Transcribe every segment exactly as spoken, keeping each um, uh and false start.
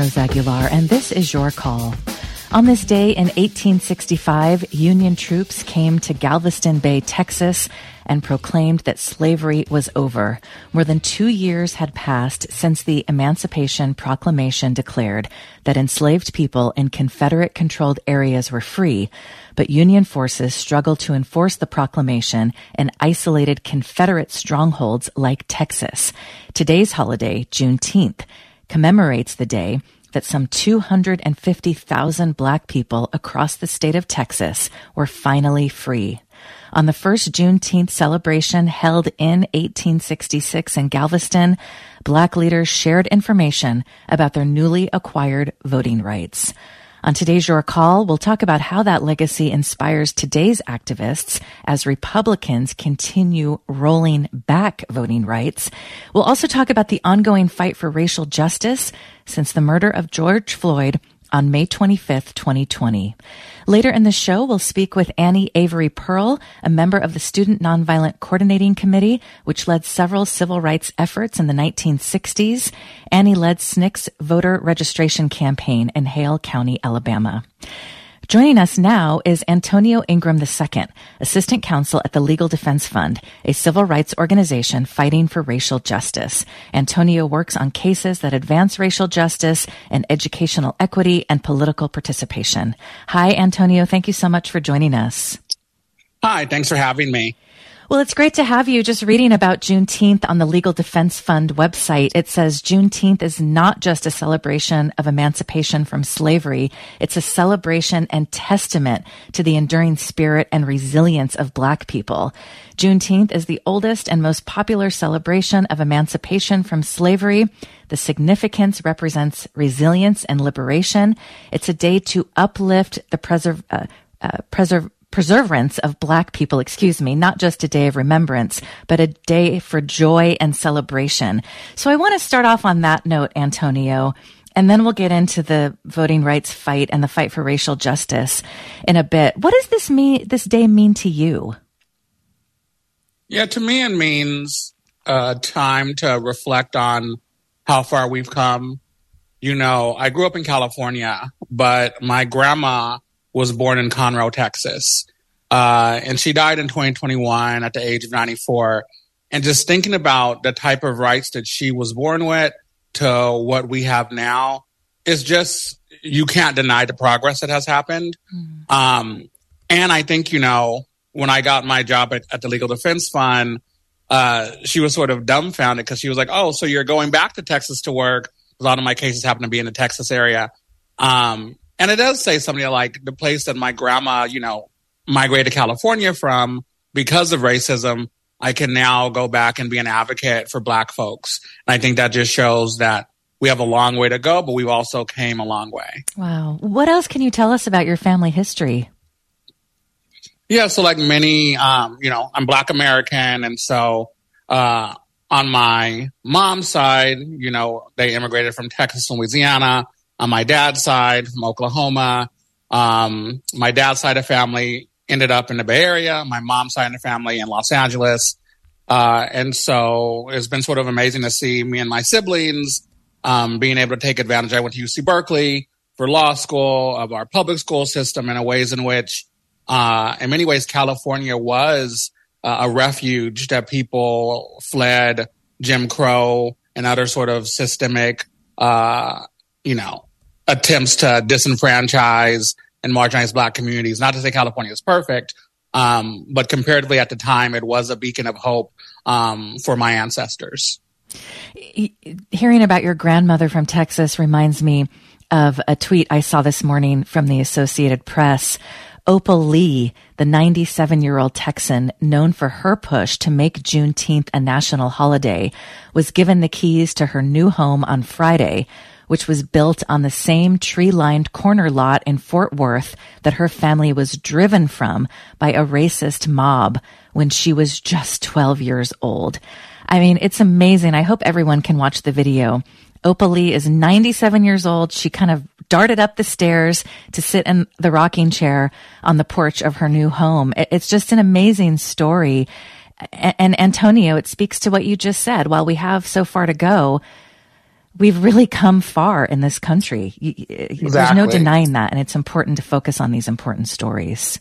Rose Aguilar, and this is Your Call. On this day in eighteen sixty-five, Union troops came to Galveston Bay, Texas, and proclaimed that slavery was over. More than two years had passed since the Emancipation Proclamation declared that enslaved people in Confederate-controlled areas were free, but Union forces struggled to enforce the proclamation in isolated Confederate strongholds like Texas. Today's holiday, Juneteenth, commemorates the day that some two hundred fifty thousand Black people across the state of Texas were finally free. On the first Juneteenth celebration held in eighteen sixty-six in Galveston, Black leaders shared information about their newly acquired voting rights. On today's Your Call, we'll talk about how that legacy inspires today's activists as Republicans continue rolling back voting rights. We'll also talk about the ongoing fight for racial justice since the murder of George Floyd on May twenty-fifth, twenty twenty. Later in the show, we'll speak with Annie Avery Pearl, a member of the Student Nonviolent Coordinating Committee, which led several civil rights efforts in the nineteen sixties. Annie led S N C C's voter registration campaign in Hale County, Alabama. Joining us now is Antonio Ingram the Second, Assistant Counsel at the Legal Defense Fund, a civil rights organization fighting for racial justice. Antonio works on cases that advance racial justice and educational equity and political participation. Hi, Antonio. Thank you so much for joining us. Hi, thanks for having me. Well, it's great to have you. Just reading about Juneteenth on the Legal Defense Fund website, it says Juneteenth is not just a celebration of emancipation from slavery. It's a celebration and testament to the enduring spirit and resilience of Black people. Juneteenth is the oldest and most popular celebration of emancipation from slavery. The significance represents resilience and liberation. It's a day to uplift the preserve, uh, uh, preserve, preservance of Black people, excuse me, not just a day of remembrance, but a day for joy and celebration. So I want to start off on that note, Antonio, and then we'll get into the voting rights fight and the fight for racial justice in a bit. What does this mean, this day mean to you? Yeah, to me, it means uh, time to reflect on how far we've come. You know, I grew up in California, but my grandma was born in Conroe, Texas. Uh, and she died in twenty twenty-one at the age of ninety-four. And just thinking about the type of rights that she was born with to what we have now is just, you can't deny the progress that has happened. Mm. Um, and I think, you know, when I got my job at, at the Legal Defense Fund, uh, she was sort of dumbfounded because she was like, oh, so you're going back to Texas to work. A lot of my cases happen to be in the Texas area. Um, And it does say something like the place that my grandma, you know, migrated to California from because of racism, I can now go back and be an advocate for Black folks. And I think that just shows that we have a long way to go, but we've also came a long way. Wow. What else can you tell us about your family history? Yeah, so like many, um, you know, I'm Black American. And so uh, on my mom's side, you know, they immigrated from Texas and Louisiana. On my dad's side, from Oklahoma. Um, my dad's side of family ended up in the Bay Area. My mom's side of the family in Los Angeles. Uh, and so it's been sort of amazing to see me and my siblings um, being able to take advantage. I went to U C Berkeley for law school, of our public school system, in a ways in which, uh, in many ways, California was uh, a refuge that people fled Jim Crow and other sort of systemic uh you know, attempts to disenfranchise and marginalize Black communities. Not to say California is perfect, um, but comparatively at the time, it was a beacon of hope um, for my ancestors. Hearing about your grandmother from Texas reminds me of a tweet I saw this morning from the Associated Press. Opal Lee, the ninety-seven-year-old Texan known for her push to make Juneteenth a national holiday, was given the keys to her new home on Friday, which was built on the same tree-lined corner lot in Fort Worth that her family was driven from by a racist mob when she was just twelve years old. I mean, it's amazing. I hope everyone can watch the video. Opal Lee is ninety-seven years old. She kind of darted up the stairs to sit in the rocking chair on the porch of her new home. It's just an amazing story. And Antonio, it speaks to what you just said. While we have so far to go, we've really come far in this country. Exactly. There's no denying that. And it's important to focus on these important stories.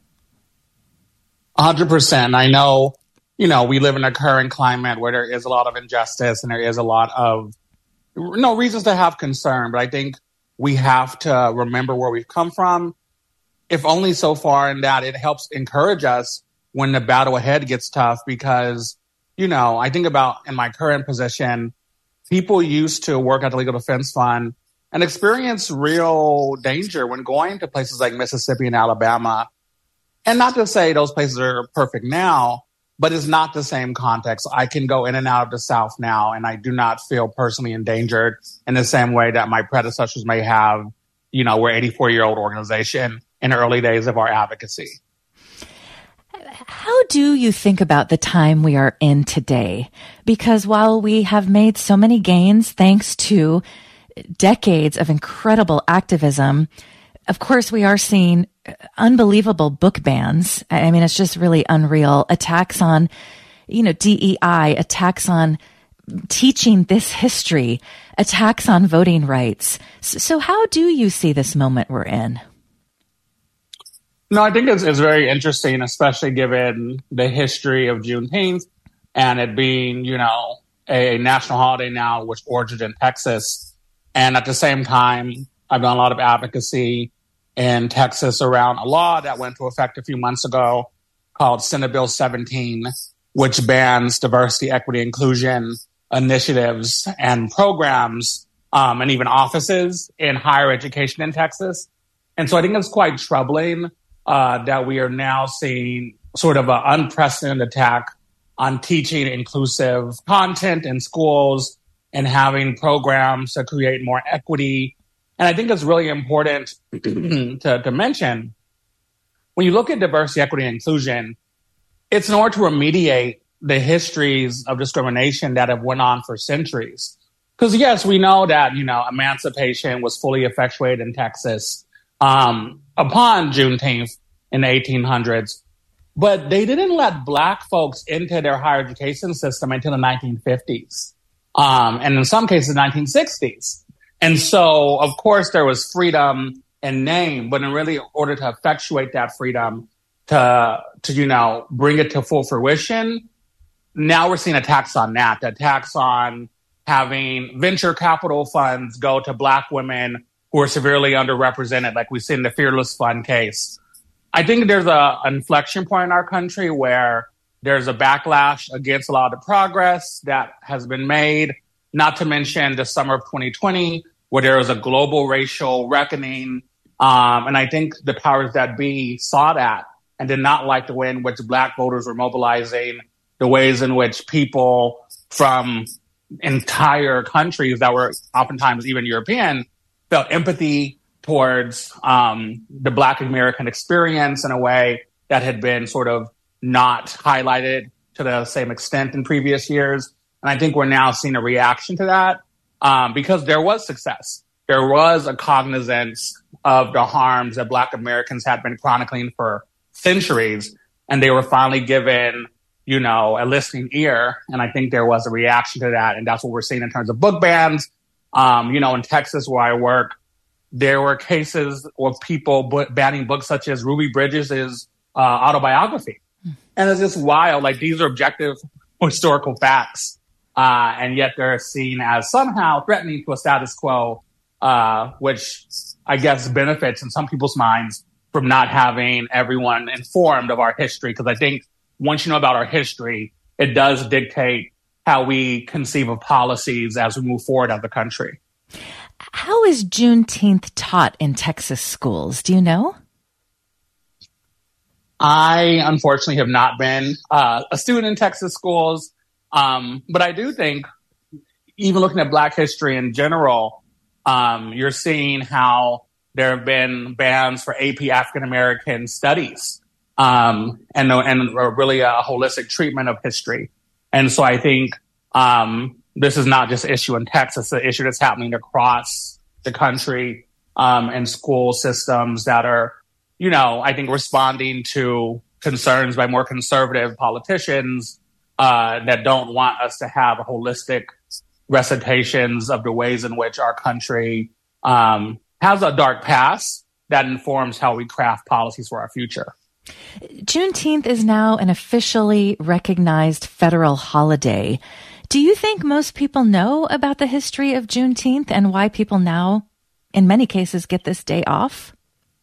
A hundred percent. I know, you know, we live in a current climate where there is a lot of injustice and there is a lot of no reasons to have concern. But I think we have to remember where we've come from, if only so far in that it helps encourage us when the battle ahead gets tough. Because, you know, I think about in my current position, people used to work at the Legal Defense Fund and experience real danger when going to places like Mississippi and Alabama. And not to say those places are perfect now, but it's not the same context. I can go in and out of the South now, and I do not feel personally endangered in the same way that my predecessors may have. You know, we're an eighty-four-year-old organization in the early days of our advocacy. How do you think about the time we are in today? Because while we have made so many gains thanks to decades of incredible activism, of course, we are seeing unbelievable book bans. I mean, it's just really unreal. Attacks on, you know, D E I, attacks on teaching this history, attacks on voting rights. So how do you see this moment we're in? No, I think it's, it's very interesting, especially given the history of Juneteenth and it being, you know, a national holiday now, which originated in Texas. And at the same time, I've done a lot of advocacy in Texas around a law that went into effect a few months ago called Senate Bill seventeen, which bans diversity, equity, inclusion initiatives and programs um, and even offices in higher education in Texas. And so I think it's quite troubling uh, that we are now seeing sort of an unprecedented attack on teaching inclusive content in schools and having programs to create more equity. And I think it's really important to, to mention, when you look at diversity, equity, and inclusion, it's in order to remediate the histories of discrimination that have went on for centuries. Because yes, we know that, you know, emancipation was fully effectuated in Texas um, upon Juneteenth in the eighteen hundreds, but they didn't let Black folks into their higher education system until the nineteen fifties, um, and in some cases, nineteen sixties. And so, of course, there was freedom in name, but in really order to effectuate that freedom, to, to, you know, bring it to full fruition, now we're seeing attacks on that, attacks on having venture capital funds go to Black women who are severely underrepresented, like we see in the Fearless Fund case. I think there's a, an inflection point in our country where there's a backlash against a lot of the progress that has been made, not to mention the summer of twenty twenty, where there was a global racial reckoning. Um, and I think the powers that be saw that and did not like the way in which Black voters were mobilizing, the ways in which people from entire countries that were oftentimes even European felt empathy towards um, the Black American experience in a way that had been sort of not highlighted to the same extent in previous years. And I think we're now seeing a reaction to that um, because there was success. There was a cognizance of the harms that Black Americans had been chronicling for centuries, and they were finally given, you know, a listening ear. And I think there was a reaction to that. And that's what we're seeing in terms of book bans. Um, you know, in Texas where I work, there were cases of people b- banning books such as Ruby Bridges' uh, autobiography. Mm. And it's just wild. Like, these are objective historical facts. Uh, and yet they're seen as somehow threatening to a status quo, uh, which I guess benefits in some people's minds from not having everyone informed of our history. Because I think once you know about our history, it does dictate how we conceive of policies as we move forward as a country. How is Juneteenth taught in Texas schools? Do you know? I, unfortunately, have not been uh, a student in Texas schools. Um, but I do think, even looking at Black history in general, um, you're seeing how there have been bans for A P African American studies um, and, and really a holistic treatment of history. And so I think um, this is not just an issue in Texas, it's an issue that's happening across the country um, and school systems that are, you know, I think responding to concerns by more conservative politicians uh, that don't want us to have a holistic recitations of the ways in which our country um, has a dark past that informs how we craft policies for our future. Juneteenth is now an officially recognized federal holiday. Do you think most people know about the history of Juneteenth and why people now, in many cases, get this day off?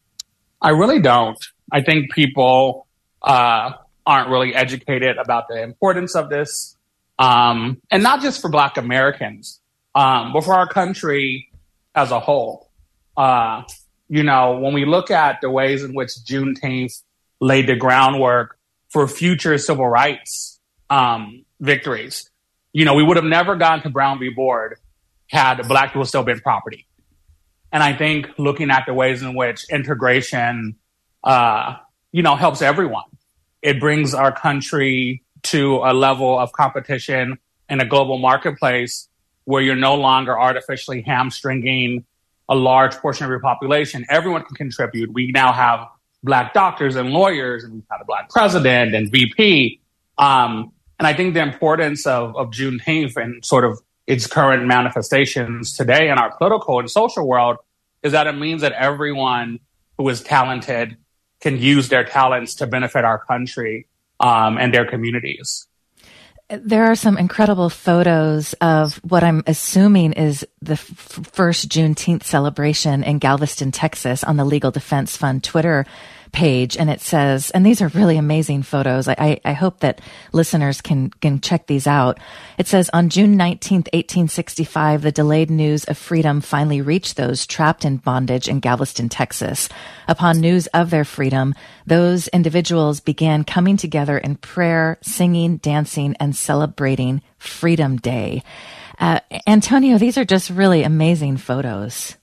I really don't. I think people uh, aren't really educated about the importance of this, um, and not just for Black Americans, um, but for our country as a whole. Uh, you know, when we look at the ways in which Juneteenth laid the groundwork for future civil rights um, victories, you know, we would have never gotten to Brown v. Board had Black people still been property. And I think looking at the ways in which integration, uh, you know, helps everyone. It brings our country to a level of competition in a global marketplace where you're no longer artificially hamstringing a large portion of your population. Everyone can contribute. We now have Black doctors and lawyers, and we've had a Black president and V P. Um, and I think the importance of, of Juneteenth and sort of its current manifestations today in our political and social world is that it means that everyone who is talented can use their talents to benefit our country um, and their communities. There are some incredible photos of what I'm assuming is the f- first Juneteenth celebration in Galveston, Texas, on the Legal Defense Fund Twitter page. And it says, and these are really amazing photos. I, I, I hope that listeners can, can check these out. It says, on June nineteenth, eighteen sixty-five, the delayed news of freedom finally reached those trapped in bondage in Galveston, Texas. Upon news of their freedom, those individuals began coming together in prayer, singing, dancing, and celebrating Freedom Day. Uh, Antonio, these are just really amazing photos.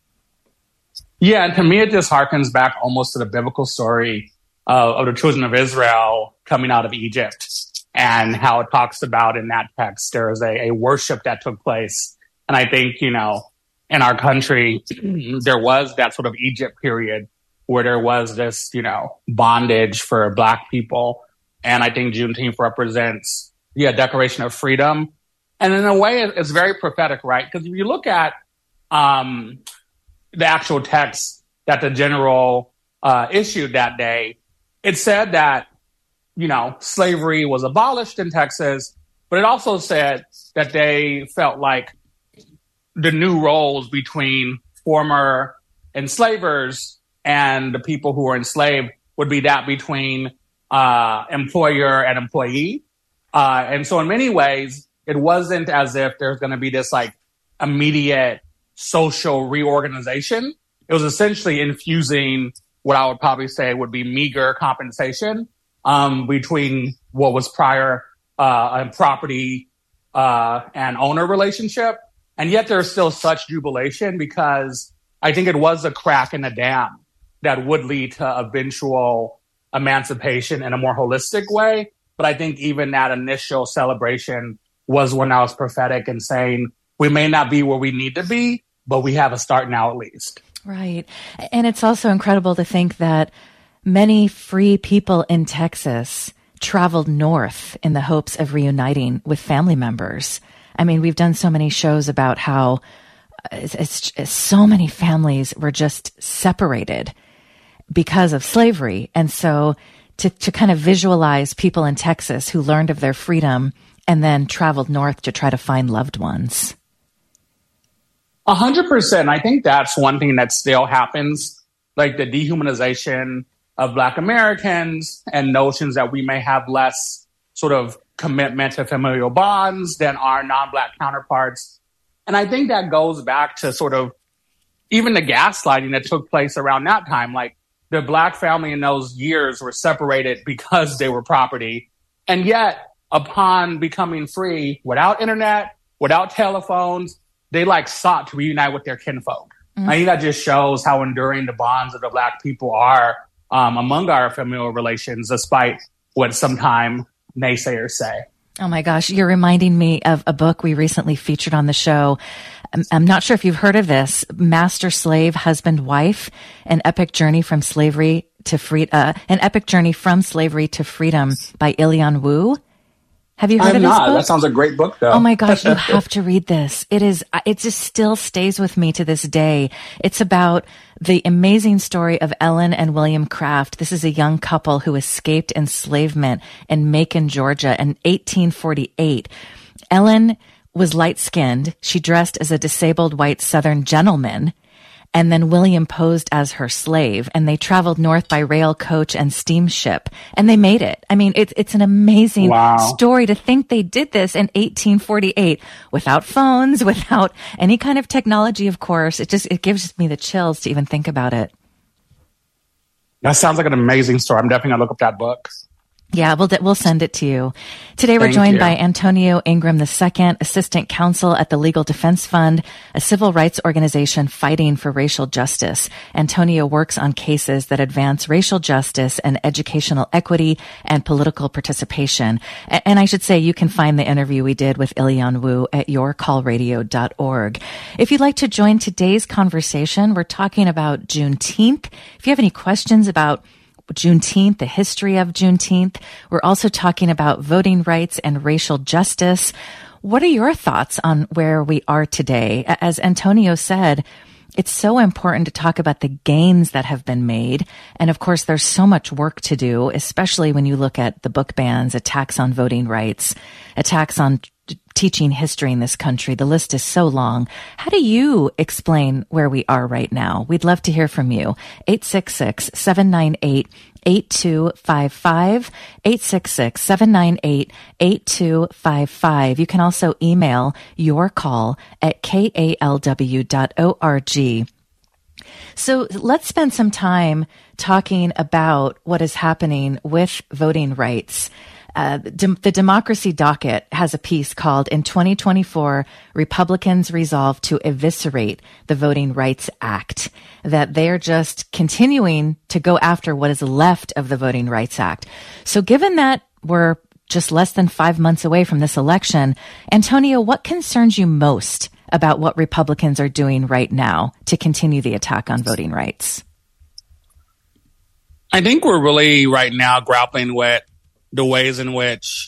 Yeah, and to me, it just harkens back almost to the biblical story uh, of the children of Israel coming out of Egypt and how it talks about in that text, there is a, a worship that took place. And I think, you know, in our country, there was that sort of Egypt period where there was this, you know, bondage for Black people. And I think Juneteenth represents, yeah, declaration of freedom. And in a way, it's very prophetic, right? Because if you look at um, the actual text that the general uh, issued that day, it said that, you know, slavery was abolished in Texas, but it also said that they felt like the new roles between former enslavers and the people who were enslaved would be that between uh, employer and employee. Uh, and so in many ways, it wasn't as if there's going to be this like immediate social reorganization. It was essentially infusing what I would probably say would be meager compensation um, between what was prior uh, a property uh, and owner relationship. And yet there's still such jubilation because I think it was a crack in the dam that would lead to eventual emancipation in a more holistic way. But I think even that initial celebration was when I was prophetic and saying, we may not be where we need to be, but we have a start now at least. Right. And it's also incredible to think that many free people in Texas traveled north in the hopes of reuniting with family members. I mean, we've done so many shows about how it's, it's, it's so many families were just separated because of slavery. And so to, to kind of visualize people in Texas who learned of their freedom and then traveled north to try to find loved ones. A hundred percent. I think that's one thing that still happens, like the dehumanization of Black Americans and notions that we may have less sort of commitment to familial bonds than our non-Black counterparts. And I think that goes back to sort of even the gaslighting that took place around that time. Like the Black family in those years were separated because they were property. And yet, upon becoming free, without internet, without telephones, they like sought to reunite with their kinfolk. Mm-hmm. I think that just shows how enduring the bonds of the Black people are um, among our familial relations, despite what sometimes naysayers say. Oh my gosh, you're reminding me of a book we recently featured on the show. I'm, I'm not sure if you've heard of this, Master Slave, Husband, Wife, An Epic Journey from Slavery to Free, uh, An Epic Journey from Slavery to Freedom by Ilian Wu. Have you heard I'm of this not. book? That sounds a great book, though. Oh my gosh, you have to read this. It is, it just still stays with me to this day. It's about the amazing story of Ellen and William Craft. This is a young couple who escaped enslavement in Macon, Georgia in eighteen forty-eight. Ellen was light-skinned. She dressed as a disabled white Southern gentleman. And then William posed as her slave, and they traveled north by rail, coach, and steamship, and they made it. I mean, it's it's an amazing wow. story to think they did this in eighteen forty-eight without phones, without any kind of technology, of course. It just, it gives me the chills to even think about it. That sounds like an amazing story. I'm definitely going to look up that book. Yeah, we'll we'll send it to you. Today we're Thank joined you. by Antonio Ingram the Second, Assistant Counsel at the Legal Defense Fund, a civil rights organization fighting for racial justice. Antonio works on cases that advance racial justice and educational equity and political participation. A- And I should say you can find the interview we did with Ilian Wu at your call radio dot org. If you'd like to join today's conversation, we're talking about Juneteenth. If you have any questions about Juneteenth, the history of Juneteenth. We're also talking about voting rights and racial justice. What are your thoughts on where we are today? As Antonio said, it's so important to talk about the gains that have been made. And of course, there's so much work to do, especially when you look at the book bans, attacks on voting rights, attacks on t- teaching history in this country. The list is so long. How do you explain where we are right now? We'd love to hear from you. eight six six, seven nine eight, eight two five five, eight six six, seven nine eight, eight two five five. You can also email your call at k a l w dot org. So let's spend some time talking about what is happening with voting rights. Uh, dem- the Democracy Docket has a piece called In twenty twenty-four, Republicans Resolve to Eviscerate the Voting Rights Act, that they're just continuing to go after what is left of the Voting Rights Act. So given that we're just less than five months away from this election, Antonio, what concerns you most about what Republicans are doing right now to continue the attack on voting rights? I think we're really right now grappling with the ways in which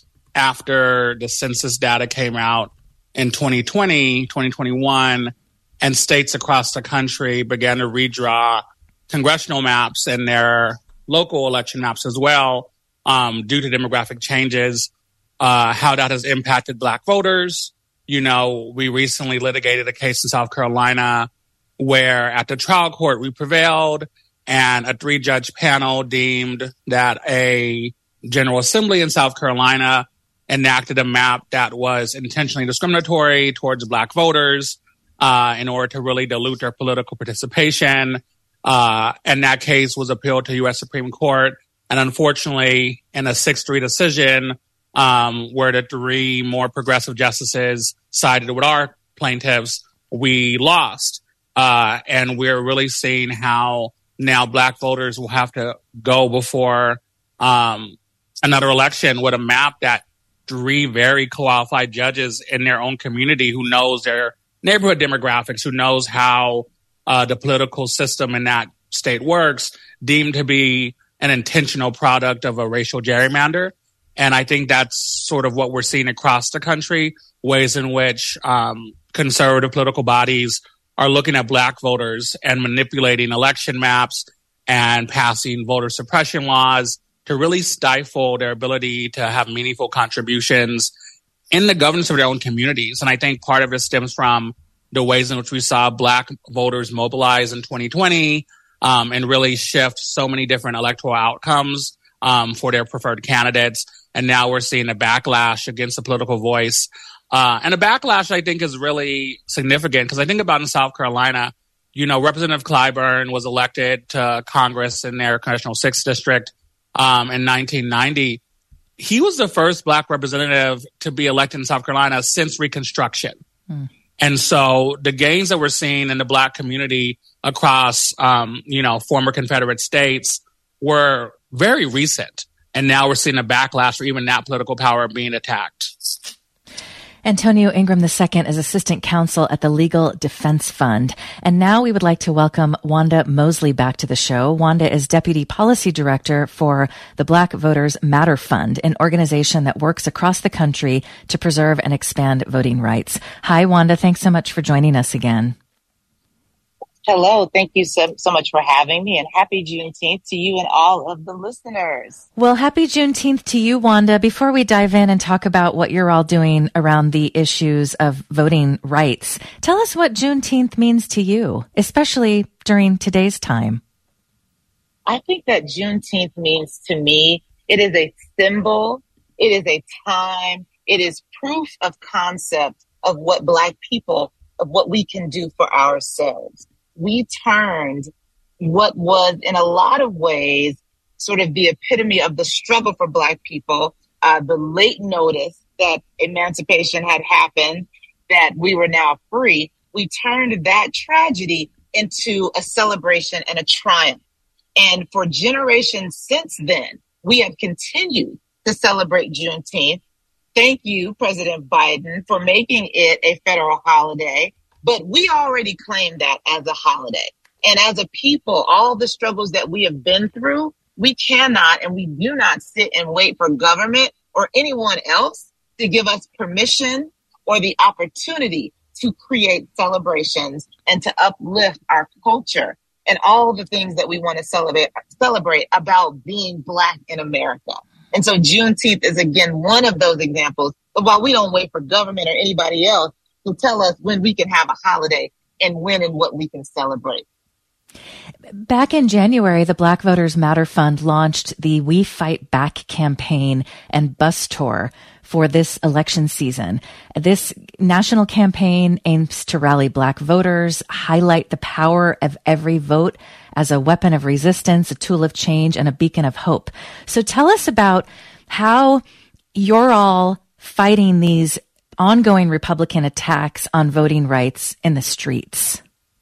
after the census data came out in twenty twenty, twenty twenty-one, and states across the country began to redraw congressional maps and their local election maps as well, um, due to demographic changes, uh, how that has impacted Black voters. You know, we recently litigated a case in South Carolina where at the trial court we prevailed, and a three-judge panel deemed that a General Assembly in South Carolina enacted a map that was intentionally discriminatory towards Black voters uh, in order to really dilute their political participation. Uh, and that case was appealed to U S Supreme Court. And unfortunately, in a six three decision, um, where the three more progressive justices sided with our plaintiffs, we lost. Uh, and we're really seeing how now Black voters will have to go before um, another election with a map that three very qualified judges in their own community who knows their neighborhood demographics, who knows how uh, the political system in that state works, deemed to be an intentional product of a racial gerrymander. And I think that's sort of what we're seeing across the country, ways in which um, conservative political bodies are looking at Black voters and manipulating election maps and passing voter suppression laws to really stifle their ability to have meaningful contributions in the governance of their own communities. And I think part of it stems from the ways in which we saw Black voters mobilize in twenty twenty um, and really shift so many different electoral outcomes um, for their preferred candidates. And now we're seeing a backlash against the political voice. Uh, and a backlash, I think, is really significant because I think about in South Carolina, you know, Representative Clyburn was elected to Congress in their Congressional sixth District um, in nineteen ninety. He was the first Black representative to be elected in South Carolina since Reconstruction. Mm. And so the gains that we're seeing in the Black community across, um, you know, former Confederate states were very recent. And now we're seeing a backlash for even that political power being attacked. Antonio Ingram the Second is Assistant Counsel at the Legal Defense Fund. And now we would like to welcome Wanda Mosley back to the show. Wanda is Deputy Policy Director for the Black Voters Matter Fund, an organization that works across the country to preserve and expand voting rights. Hi, Wanda. Thanks so much for joining us again. Hello. Thank you so, so much for having me, and happy Juneteenth to you and all of the listeners. Well, happy Juneteenth to you, Wanda. Before we dive in and talk about what you're all doing around the issues of voting rights, tell us what Juneteenth means to you, especially during today's time. I think that Juneteenth means to me, it is a symbol, it is a time, it is proof of concept of what Black people, of what we can do for ourselves. We turned what was in a lot of ways sort of the epitome of the struggle for Black people, uh, the late notice that emancipation had happened, that we were now free. We turned that tragedy into a celebration and a triumph. And for generations since then, we have continued to celebrate Juneteenth. Thank you, President Biden, for making it a federal holiday. But we already claim that as a holiday. And as a people, all the struggles that we have been through, we cannot and we do not sit and wait for government or anyone else to give us permission or the opportunity to create celebrations and to uplift our culture and all the things that we want to celebrate, celebrate about being Black in America. And so Juneteenth is, again, one of those examples of while we don't wait for government or anybody else to tell us when we can have a holiday and when and what we can celebrate. Back in January, the Black Voters Matter Fund launched the We Fight Back campaign and bus tour for this election season. This national campaign aims to rally Black voters, highlight the power of every vote as a weapon of resistance, a tool of change, and a beacon of hope. So tell us about how you're all fighting these ongoing Republican attacks on voting rights in the streets.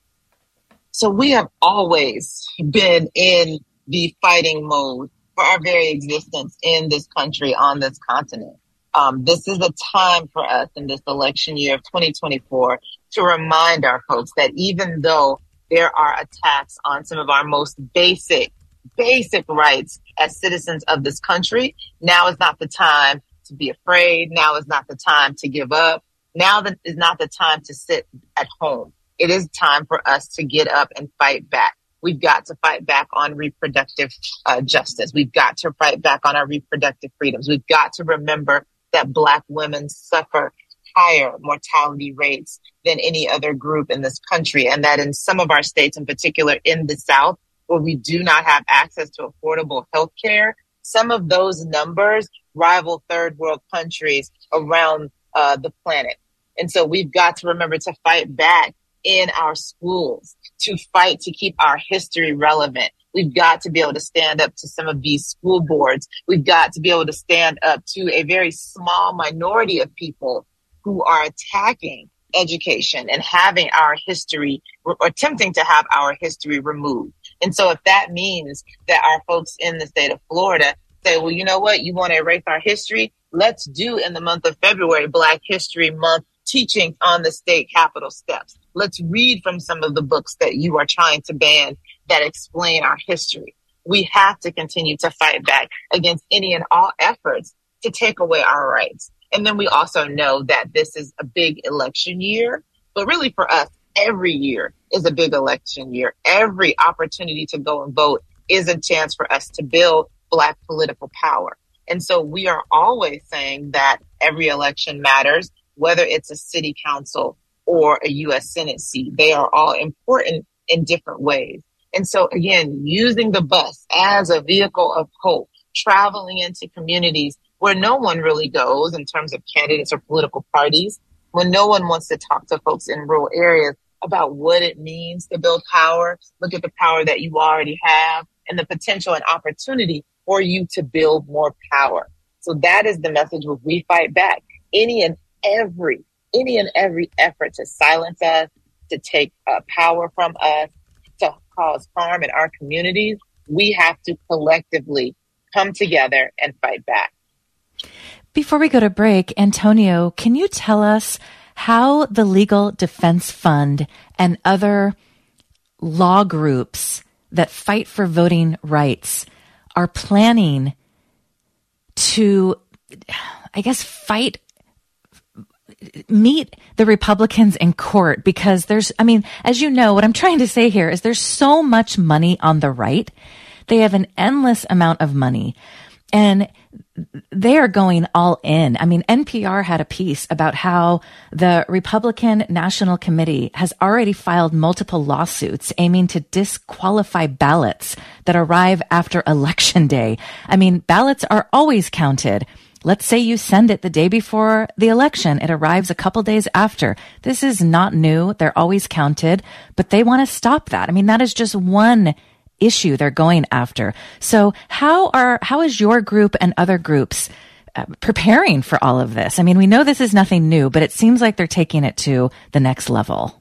So we have always been in the fighting mode for our very existence in this country, on this continent. Um, this is a time for us in this election year of twenty twenty-four to remind our folks that even though there are attacks on some of our most basic, basic rights as citizens of this country, now is not the time to be afraid. Now is not the time to give up. Now is not the time to sit at home. It is time for us to get up and fight back. We've got to fight back on reproductive uh, justice. We've got to fight back on our reproductive freedoms. We've got to remember that Black women suffer higher mortality rates than any other group in this country, and that in some of our states, in particular in the South, where we do not have access to affordable health care, some of those numbers rival third world countries around uh, the planet. And so we've got to remember to fight back in our schools, to fight to keep our history relevant. We've got to be able to stand up to some of these school boards. We've got to be able to stand up to a very small minority of people who are attacking education and having our history, or attempting to have our history removed. And so if that means that our folks in the state of Florida say, well, you know what, you want to erase our history? Let's do in the month of February, Black History Month, teaching on the state capitol steps. Let's read from some of the books that you are trying to ban that explain our history. We have to continue to fight back against any and all efforts to take away our rights. And then we also know that this is a big election year, but really for us, every year is a big election year. Every opportunity to go and vote is a chance for us to build Black political power. And so we are always saying that every election matters, whether it's a city council or a U S Senate seat. They are all important in different ways. And so, again, using the bus as a vehicle of hope, traveling into communities where no one really goes in terms of candidates or political parties, when no one wants to talk to folks in rural areas about what it means to build power, look at the power that you already have and the potential and opportunity for you to build more power. So that is the message where we fight back. Any and every, any and every effort to silence us, to take uh, power from us, to cause harm in our communities, we have to collectively come together and fight back. Before we go to break, Antonio, can you tell us how the Legal Defense Fund and other law groups that fight for voting rights are planning to, I guess, fight, meet the Republicans in court? Because there's, I mean, as you know, what I'm trying to say here is there's so much money on the right. They have an endless amount of money, and they are going all in. I mean, N P R had a piece about how the Republican National Committee has already filed multiple lawsuits aiming to disqualify ballots that arrive after Election Day. I mean, ballots are always counted. Let's say you send it the day before the election. It arrives a couple days after. This is not new. They're always counted, but they want to stop that. I mean, that is just one issue they're going after. So how are, how is your group and other groups uh, preparing for all of this? I mean, we know this is nothing new, but it seems like they're taking it to the next level.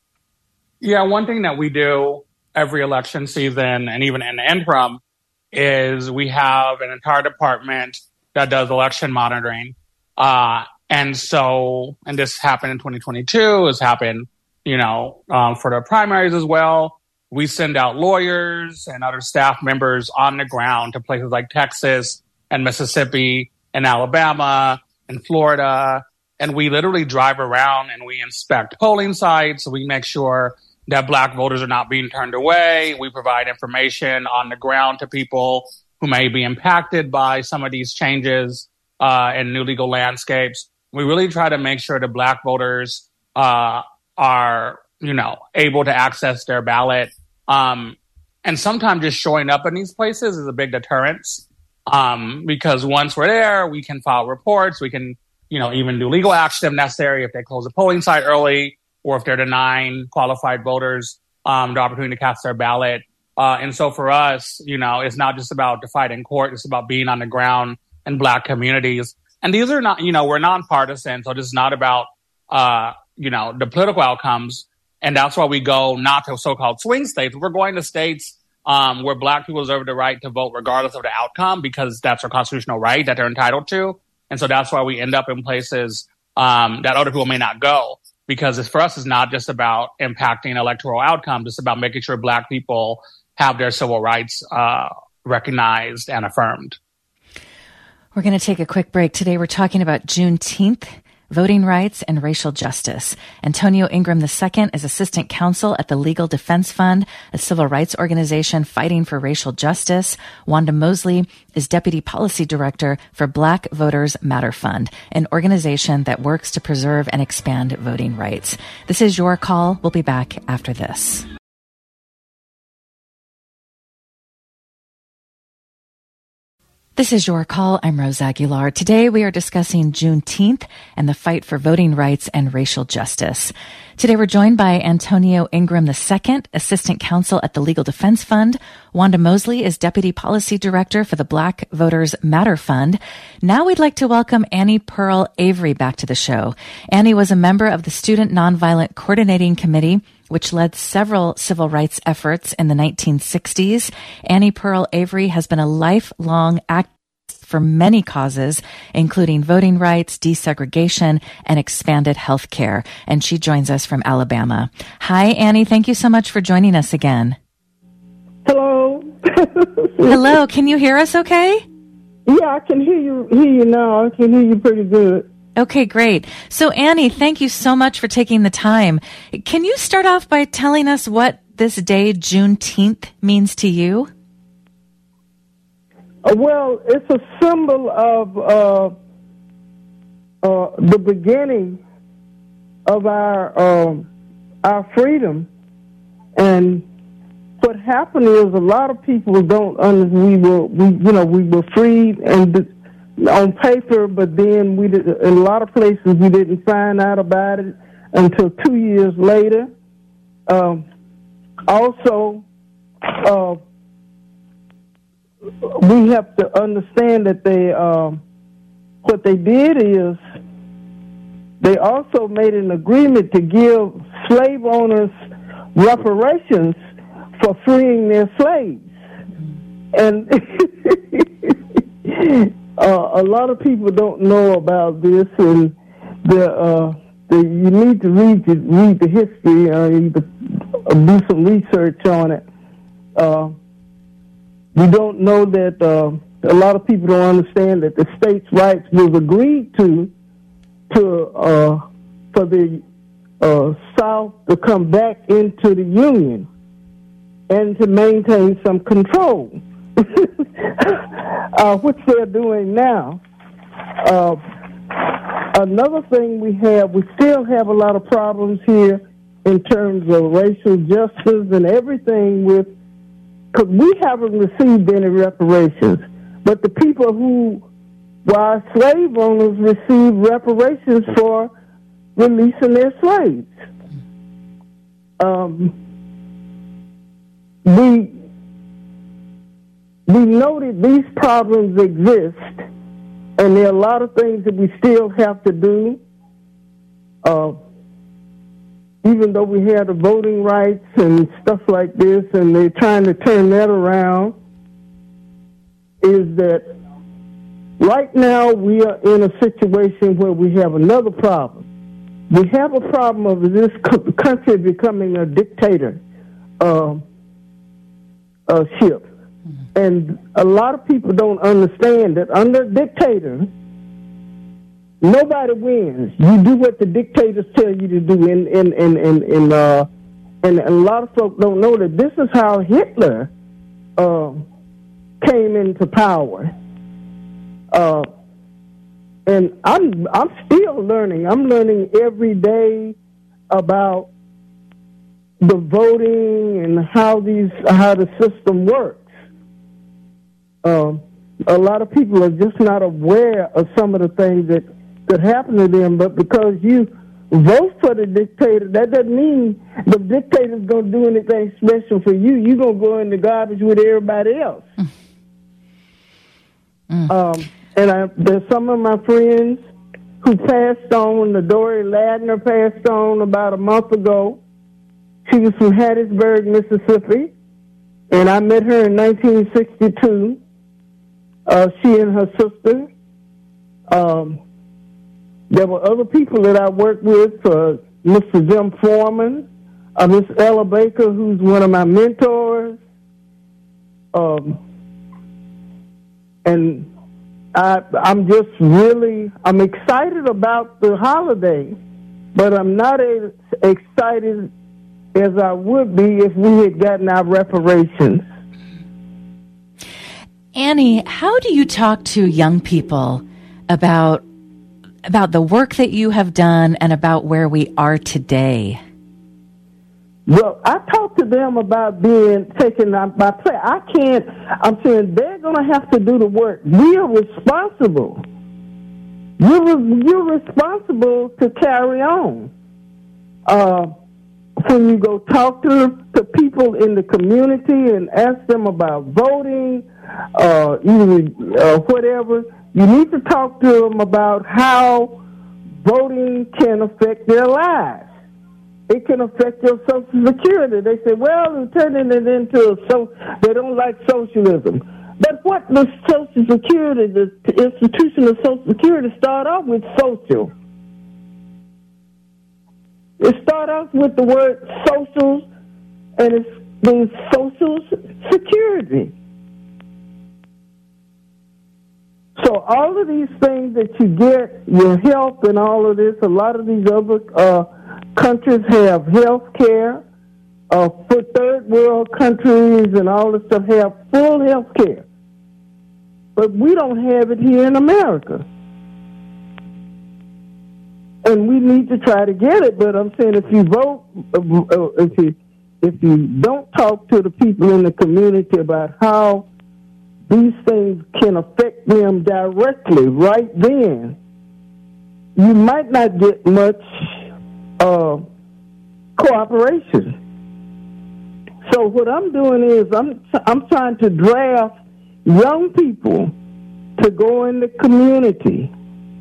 Yeah, one thing that we do every election season and even in the interim is we have an entire department that does election monitoring. Uh, and so, and this happened in twenty twenty-two, has happened, you know, um, for the primaries as well. We send out lawyers and other staff members on the ground to places like Texas and Mississippi and Alabama and Florida. And we literally drive around and we inspect polling sites. We make sure that Black voters are not being turned away. We provide information on the ground to people who may be impacted by some of these changes uh, in new legal landscapes. We really try to make sure that Black voters uh, are, you know, able to access their ballot. Um, and sometimes just showing up in these places is a big deterrence, um, because once we're there, we can file reports. We can, you know, even do legal action if necessary, if they close a polling site early or if they're denying qualified voters um, the opportunity to cast their ballot. Uh, and so for us, you know, it's not just about the fight in court. It's about being on the ground in Black communities. And these are not, you know, we're nonpartisan. So this is not about, uh, you know, the political outcomes. And that's why we go not to so-called swing states. We're going to states um, where Black people deserve the right to vote regardless of the outcome, because that's their constitutional right that they're entitled to. And so that's why we end up in places um, that other people may not go, because it's, for us, it's not just about impacting electoral outcomes. It's about making sure Black people have their civil rights uh, recognized and affirmed. We're going to take a quick break. Today we're talking about Juneteenth, voting rights, and racial justice. Antonio Ingram the Second is assistant counsel at the Legal Defense Fund, a civil rights organization fighting for racial justice. Wanda Mosley is deputy policy director for Black Voters Matter Fund, an organization that works to preserve and expand voting rights. This is Your Call. We'll be back after this. This is Your Call. I'm Rose Aguilar. Today we are discussing Juneteenth and the fight for voting rights and racial justice. Today we're joined by Antonio Ingram the Second, assistant counsel at the Legal Defense Fund. Wanda Mosley is deputy policy director for the Black Voters Matter Fund. Now we'd like to welcome Annie Pearl Avery back to the show. Annie was a member of the Student Nonviolent Coordinating Committee, which led several civil rights efforts in the nineteen sixties. Annie Pearl Avery has been a lifelong activist for many causes, including voting rights, desegregation, and expanded health care. And she joins us from Alabama. Hi, Annie. Thank you so much for joining us again. Hello. Hello. Can you hear us okay? Yeah, I can hear you, hear you now. I can hear you pretty good. Okay, great. So Annie, thank you so much for taking the time. Can you start off by telling us what this day, Juneteenth, means to you? Uh, well, it's a symbol of uh, uh, the beginning of our um, our freedom. And what happened is a lot of people don't understand. We were, we, you know, we were freed and on paper, but then we did, in a lot of places we didn't find out about it until two years later. Um, also, uh, we have to understand that they, uh, what they did is they also made an agreement to give slave owners reparations for freeing their slaves. And uh, a lot of people don't know about this, and the, uh, the you need to read the, read the history, uh, you do some research on it. Uh, you don't know that uh, a lot of people don't understand that the states' rights was agreed to to uh, for the uh, South to come back into the Union and to maintain some control, uh, which they're doing now. Uh, another thing we have, we still have a lot of problems here in terms of racial justice and everything with, because we haven't received any reparations, but the people who were slave owners received reparations for releasing their slaves. Um, we we know that these problems exist, and there are a lot of things that we still have to do. Uh, even though we have the voting rights and stuff like this, and they're trying to turn that around, is that right now we are in a situation where we have another problem. We have a problem of this country becoming a dictator uh, uh, ship. Mm-hmm. And a lot of people don't understand that under a dictator, nobody wins. You do what the dictators tell you to do. And, and, and, and, and, uh, and a lot of folks don't know that this is how Hitler uh, came into power. Uh, and I'm I'm still learning. I'm learning every day about the voting and how these how the system works. Uh, a lot of people are just not aware of some of the things that could happen to them. But because you vote for the dictator, that doesn't mean the dictator's going to do anything special for you. You're going to go in the garbage with everybody else. Mm. Um, and I, there's some of my friends who passed on. The Dory Ladner passed on about a month ago. She was from Hattiesburg, Mississippi, and I met her in nineteen sixty-two. Uh, she and her sister. Um, there were other people that I worked with, uh, Mister Jim Foreman, uh, Miss Ella Baker, who's one of my mentors. Um, and I, I'm just really, I'm excited about the holiday, but I'm not as excited as I would be if we had gotten our reparations. Annie, how do you talk to young people about about the work that you have done and about where we are today? Well, I talk to them about being taken out by play. I can't, I'm saying they're going to have to do the work. We are responsible. You're, you're responsible to carry on. Uh, when you go talk to, to people in the community and ask them about voting, uh, either, uh, whatever, you need to talk to them about how voting can affect their lives. It can affect your Social Security. They say, well, they're turning it into a so they don't like socialism. But what does Social Security, the institution of Social Security, start off with social? It starts off with the word social, and it's the Social Security. So all of these things that you get, your health and all of this, a lot of these other uh, countries have health care. Uh, for third world countries and all this stuff have full health care. But we don't have it here in America. And we need to try to get it. But I'm saying if you vote, uh, if you, if you don't talk to the people in the community about how these things can affect them directly right then, you might not get much uh, cooperation. So what I'm doing is I'm I'm trying to draft young people to go in the community,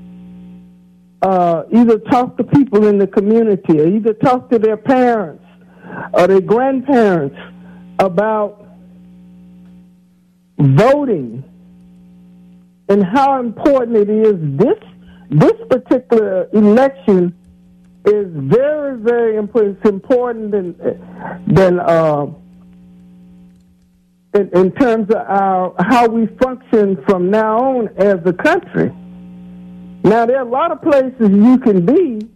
uh, either talk to people in the community, or either talk to their parents or their grandparents about voting and how important it is. This this particular election is very, very important. It's important than than uh, in, in terms of our how we function from now on as a country. Now, there are a lot of places you can be,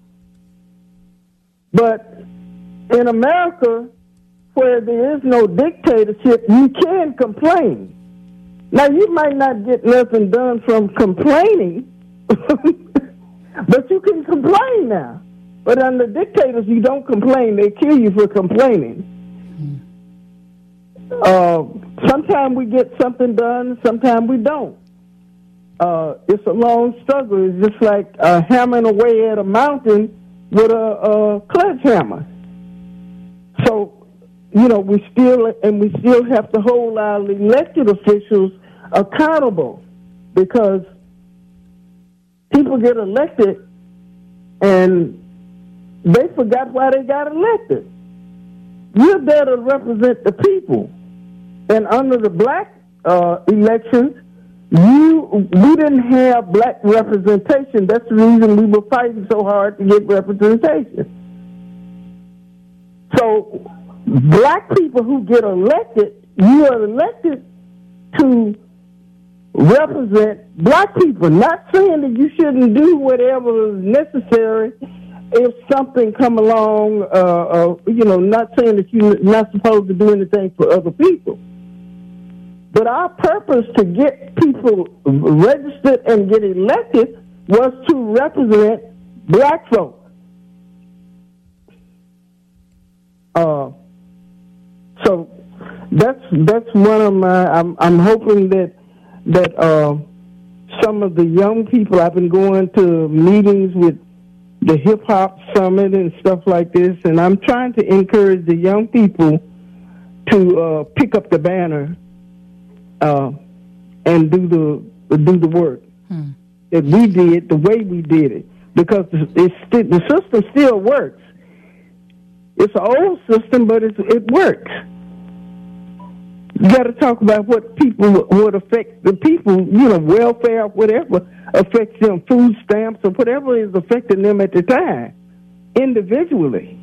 but in America, where there is no dictatorship, you can complain. Now, you might not get nothing done from complaining, but you can complain now. But under dictators, you don't complain. They kill you for complaining. Uh, sometimes we get something done, sometimes we don't. Uh, it's a long struggle. It's just like uh, hammering away at a mountain with a, a sledgehammer. So, you know, we still, and we still have to hold our elected officials accountable, because people get elected and they forgot why they got elected. You're there to represent the people. And under the black uh, elections, you we didn't have black representation. That's the reason we were fighting so hard to get representation. So black people who get elected, you are elected to represent black people. Not saying that you shouldn't do whatever is necessary if something come along, uh, uh, you know, not saying that you're not supposed to do anything for other people. But our purpose to get people registered and get elected was to represent black folks. Uh, so that's that's one of my. I'm I'm hoping that that uh, some of the young people. I've been going to meetings with the Hip Hop Summit and stuff like this, and I'm trying to encourage the young people to uh, pick up the banner uh, and do the do the work hmm. that we did the way we did it, because it's st- the system still works. It's an old system, but it's, it works. You got to talk about what people would affect the people, you know, welfare, whatever affects them, food stamps or whatever is affecting them at the time, individually.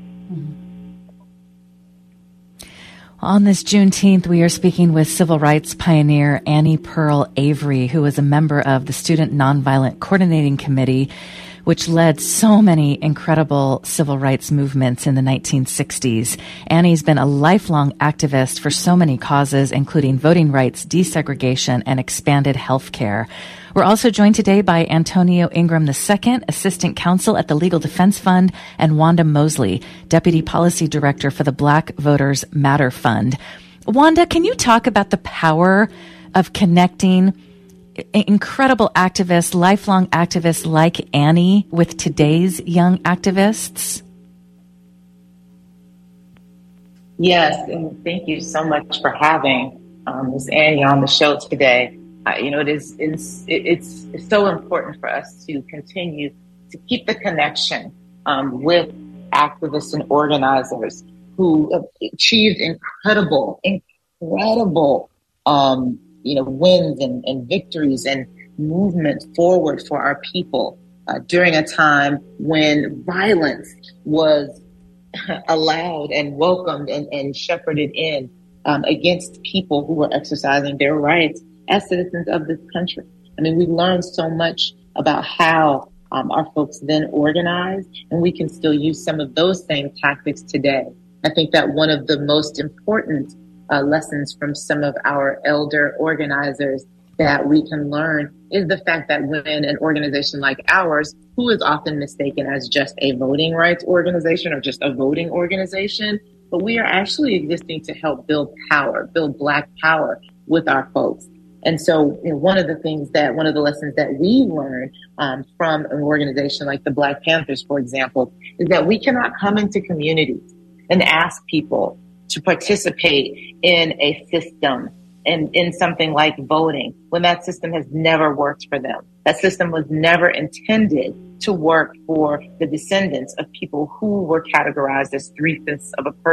On this Juneteenth, we are speaking with civil rights pioneer Annie Pearl Avery, who was a member of the Student Nonviolent Coordinating Committee, which led so many incredible civil rights movements in the nineteen sixties. Annie's been a lifelong activist for so many causes, including voting rights, desegregation, and expanded health care. We're also joined today by Antonio Ingram the Second, Assistant Counsel at the Legal Defense Fund, and Wanda Mosley, Deputy Policy Director for the Black Voters Matter Fund. Wanda, can you talk about the power of connecting incredible activists, lifelong activists like Annie with today's young activists? Yes, and thank you so much for having um, Miz Annie on the show today. Uh, you know, it is it's, it's it's so important for us to continue to keep the connection um, with activists and organizers who have achieved incredible, incredible um you know, wins and, and victories and movement forward for our people uh, during a time when violence was allowed and welcomed and, and shepherded in um, against people who were exercising their rights as citizens of this country. I mean, we learned so much about how um, our folks then organized, and we can still use some of those same tactics today. I think that one of the most important Uh, lessons from some of our elder organizers that we can learn is the fact that when an organization like ours, who is often mistaken as just a voting rights organization or just a voting organization, but we are actually existing to help build power, build Black power with our folks. And so you know, one of the things that, one of the lessons that we learned um, from an organization like the Black Panthers, for example, is that we cannot come into communities and ask people to participate in a system and in something like voting when that system has never worked for them. That system was never intended to work for the descendants of people who were categorized as three-fifths of a person.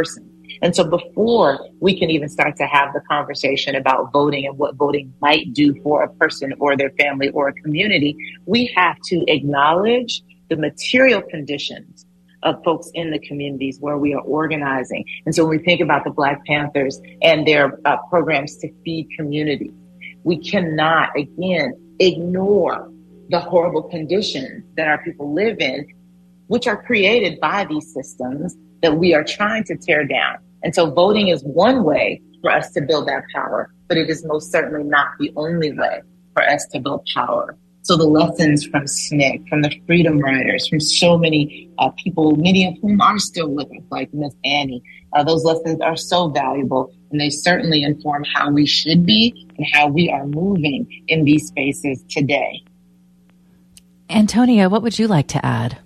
And so before we can even start to have the conversation about voting and what voting might do for a person or their family or a community, we have to acknowledge the material conditions of folks in the communities where we are organizing. And so when we think about the Black Panthers and their uh, programs to feed communities, we cannot, again, ignore the horrible conditions that our people live in, which are created by these systems that we are trying to tear down. And so voting is one way for us to build that power, but it is most certainly not the only way for us to build power. So the lessons from S N C C, from the Freedom Riders, from so many uh, people, many of whom are still with us, like Miss Annie, uh, those lessons are so valuable, and they certainly inform how we should be and how we are moving in these spaces today. Antonio, what would you like to add?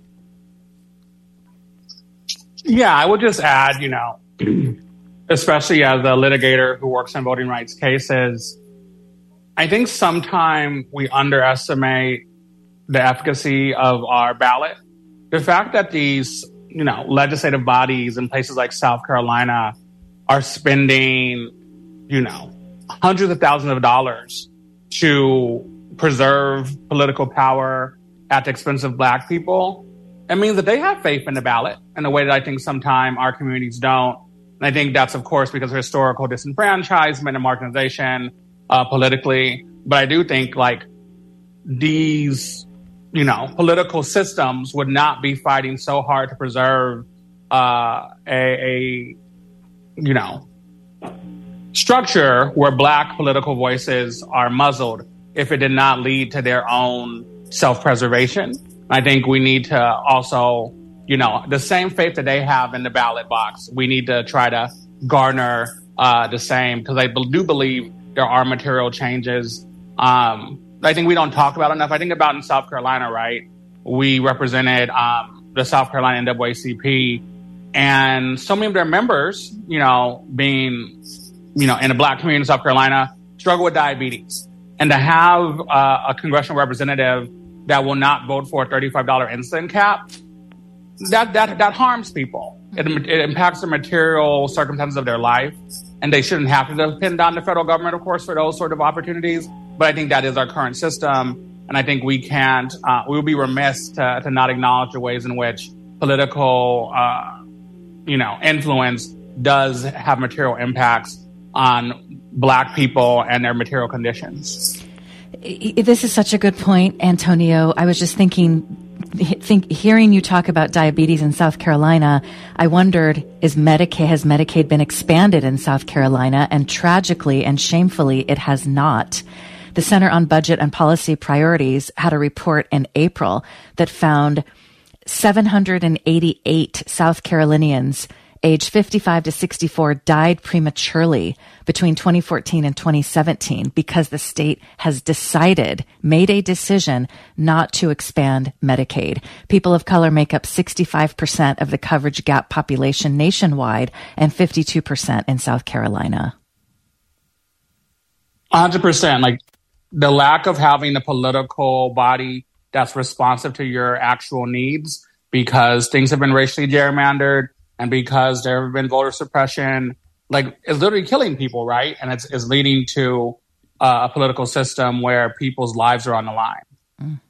Yeah, I would just add, you know, especially as a litigator who works on voting rights cases, I think sometimes we underestimate the efficacy of our ballot. The fact that these, you know, legislative bodies in places like South Carolina are spending, you know, hundreds of thousands of dollars to preserve political power at the expense of Black people, it means that they have faith in the ballot in a way that I think sometimes our communities don't. And I think that's, of course, because of historical disenfranchisement and marginalization uh, politically. But I do think, like, these, you know, political systems would not be fighting so hard to preserve uh, a, a, you know, structure where Black political voices are muzzled if it did not lead to their own self-preservation. I think we need to also, you know, the same faith that they have in the ballot box, we need to try to garner uh, the same, because I do believe there are material changes. Um, I think we don't talk about enough. I think about in South Carolina, right? We represented um, the South Carolina N double A C P, and so many of their members, you know, being, you know, in the Black community in South Carolina, struggle with diabetes. And to have uh, a congressional representative that will not vote for a thirty-five dollars insulin cap, that that that harms people. It, it impacts the material circumstances of their life, and they shouldn't have to depend on the federal government, of course, for those sort of opportunities. But I think that is our current system, and I think we can't, uh, we would be remiss to, to not acknowledge the ways in which political, uh, you know, influence does have material impacts on Black people and their material conditions. This is such a good point, Antonio. I was just thinking, think, hearing you talk about diabetes in South Carolina, I wondered, is Medicaid, has Medicaid been expanded in South Carolina? And tragically and shamefully, it has not. The Center on Budget and Policy Priorities had a report in April that found seven hundred eighty-eight South Carolinians age fifty-five to sixty-four died prematurely between twenty fourteen and twenty seventeen because the state has decided, made a decision not to expand Medicaid. People of color make up sixty-five percent of the coverage gap population nationwide and fifty-two percent in South Carolina. one hundred percent. Like, the lack of having a political body that's responsive to your actual needs, because things have been racially gerrymandered, and because there have been voter suppression, like, it's literally killing people, right? And it's, it's leading to uh, a political system where people's lives are on the line.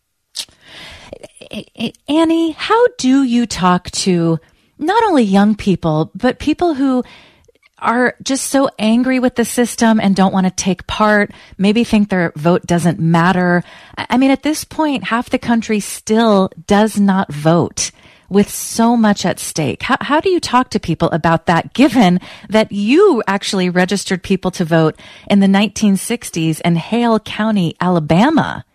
Mm. Annie, how do you talk to not only young people, but people who are just so angry with the system and don't want to take part, maybe think their vote doesn't matter? I mean, at this point, half the country still does not vote, with so much at stake. How, how do you talk to people about that, given that you actually registered people to vote in the nineteen sixties in Hale County, Alabama?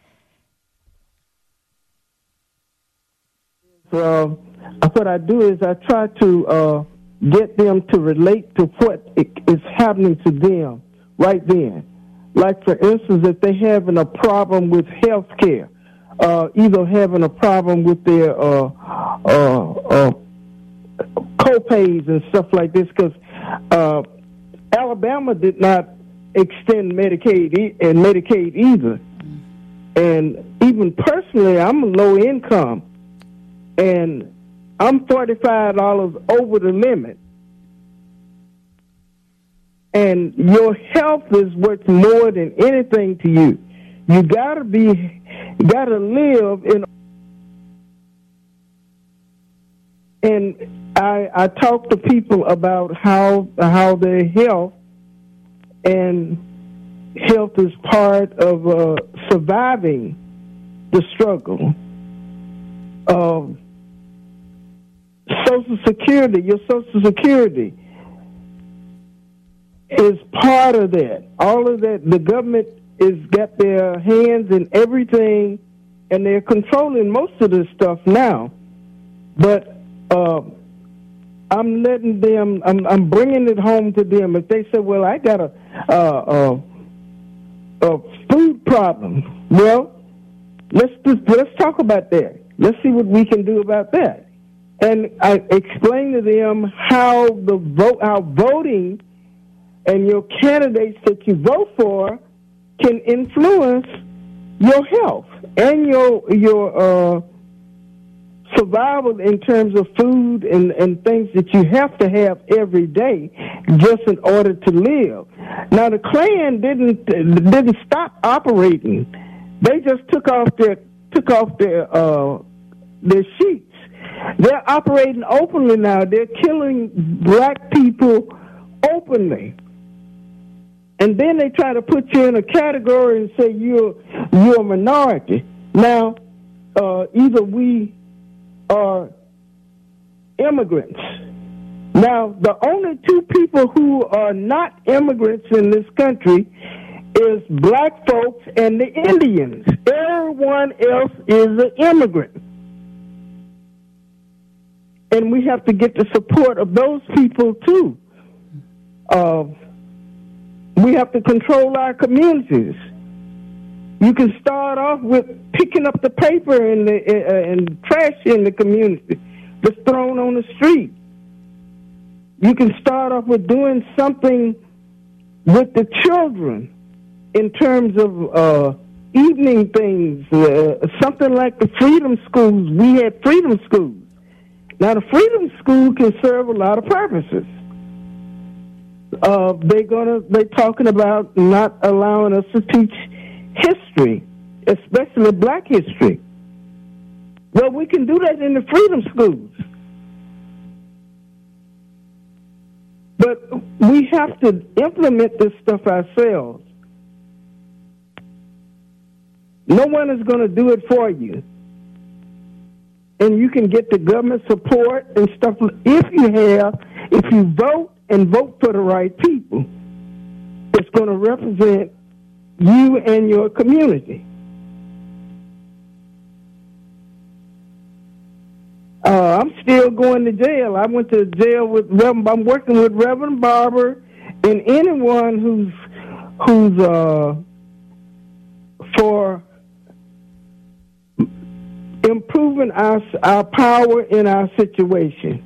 So uh, what I do is I try to uh, get them to relate to what is happening to them right then. Like, for instance, if they're having a problem with health care, Uh, either having a problem with their uh, uh, uh, co-pays and stuff like this, because uh, Alabama did not extend Medicaid e- and Medicaid either. And even personally, I'm low income, and I'm forty-five dollars over the limit. And your health is worth more than anything to you. You gotta be, gotta live in. And I, I talk to people about how how their health and health is part of uh, surviving the struggle. Uh, Social Security, your Social Security is part of that. All of that, the government has got their hands in everything, and they're controlling most of this stuff now. But uh, I'm letting them, I'm, I'm bringing it home to them. If they say, well, I got a, uh, a, a food problem, well, let's just, let's talk about that. Let's see what we can do about that. And I explain to them how the vote, how voting and your candidates that you vote for can influence your health and your your uh, survival in terms of food and, and things that you have to have every day just in order to live. Now the Klan didn't didn't stop operating; they just took off their took off their uh, their sheets. They're operating openly now. They're killing black people openly. And then they try to put you in a category and say you're you're a minority. Now, uh, either we are immigrants. Now, the only two people who are not immigrants in this country is black folks and the Indians. Everyone else is an immigrant. And we have to get the support of those people, too. Uh, we have to control our communities. You can start off with picking up the paper and, the, uh, and trash in the community that's thrown on the street. You can start off with doing something with the children in terms of uh, evening things, uh, something like the freedom schools. We had freedom schools. Now, the Freedom School can serve a lot of purposes. Uh, they're gonna they're talking about not allowing us to teach history, especially black history. Well, we can do that in the Freedom Schools. But we have to implement this stuff ourselves. No one is going to do it for you. And you can get the government support and stuff if you have, if you vote and vote for the right people. It's going to represent you and your community. Uh, I'm still going to jail. I went to jail with Reverend, I'm working with Reverend Barber and anyone who's who's uh, for improving our our power in our situation.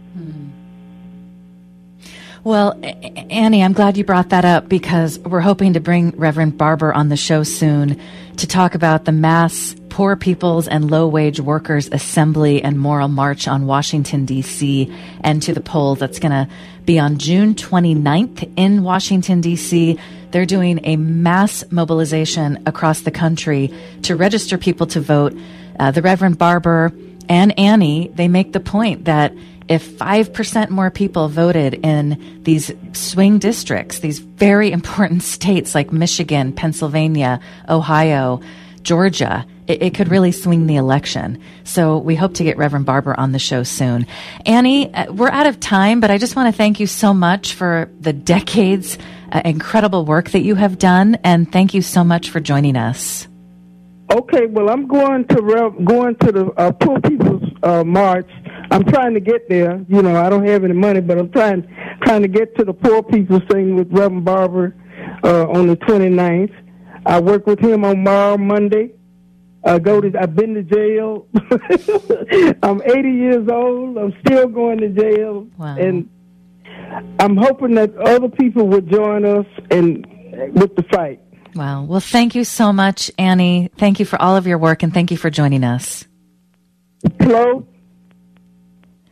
Well, Annie, I'm glad you brought that up because we're hoping to bring Reverend Barber on the show soon to talk about the mass Poor People's and Low-Wage Workers Assembly and Moral March on Washington, D C and to the polls. That's going to be on June twenty-ninth in Washington, D C They're doing a mass mobilization across the country to register people to vote. Uh, the Reverend Barber and Annie, they make the point that if five percent more people voted in these swing districts, these very important states like Michigan, Pennsylvania, Ohio, Georgia, it, it could really swing the election. So we hope to get Reverend Barber on the show soon. Annie, uh, we're out of time, but I just want to thank you so much for the decades, uh, incredible work that you have done, and thank you so much for joining us. Okay, well, I'm going to Rev- going to the uh, Poor People's uh, March. I'm trying to get there. You know, I don't have any money, but I'm trying trying to get to the Poor People's thing with Reverend Barber uh, on the twenty-ninth. I work with him on tomorrow, Monday. I go to. I've been to jail. I'm eighty years old. I'm still going to jail, wow. And I'm hoping that other people will join us and with the fight. Wow. Well, thank you so much, Annie. Thank you for all of your work, and thank you for joining us. Hello.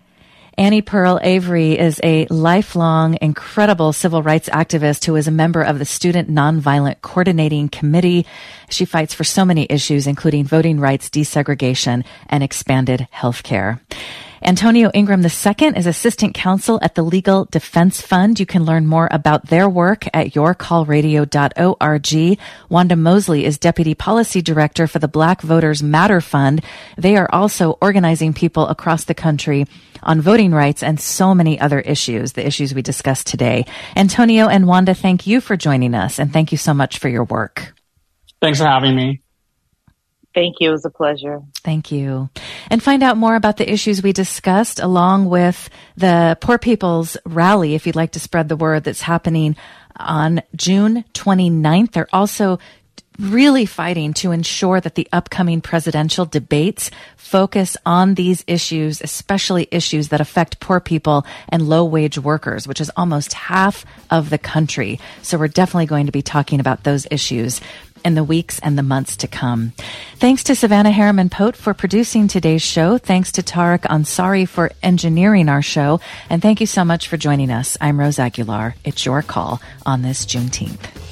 Annie Pearl Avery is a lifelong, incredible civil rights activist who is a member of the Student Nonviolent Coordinating Committee. She fights for so many issues, including voting rights, desegregation, and expanded health care. Antonio Ingram the Second is assistant counsel at the Legal Defense Fund. You can learn more about their work at your call radio dot org. Wanda Mosley is deputy policy director for the Black Voters Matter Fund. They are also organizing people across the country on voting rights and so many other issues, the issues we discussed today. Antonio and Wanda, thank you for joining us, and thank you so much for your work. Thanks for having me. Thank you. It was a pleasure. Thank you. And find out more about the issues we discussed along with the Poor People's Rally, if you'd like to spread the word, that's happening on June twenty-ninth. They're also really fighting to ensure that the upcoming presidential debates focus on these issues, especially issues that affect poor people and low-wage workers, which is almost half of the country. So we're definitely going to be talking about those issues in the weeks and the months to come. Thanks to Savannah Harriman-Pote for producing today's show. Thanks to Tariq Ansari for engineering our show. And thank you so much for joining us. I'm Rose Aguilar. It's your call on this Juneteenth.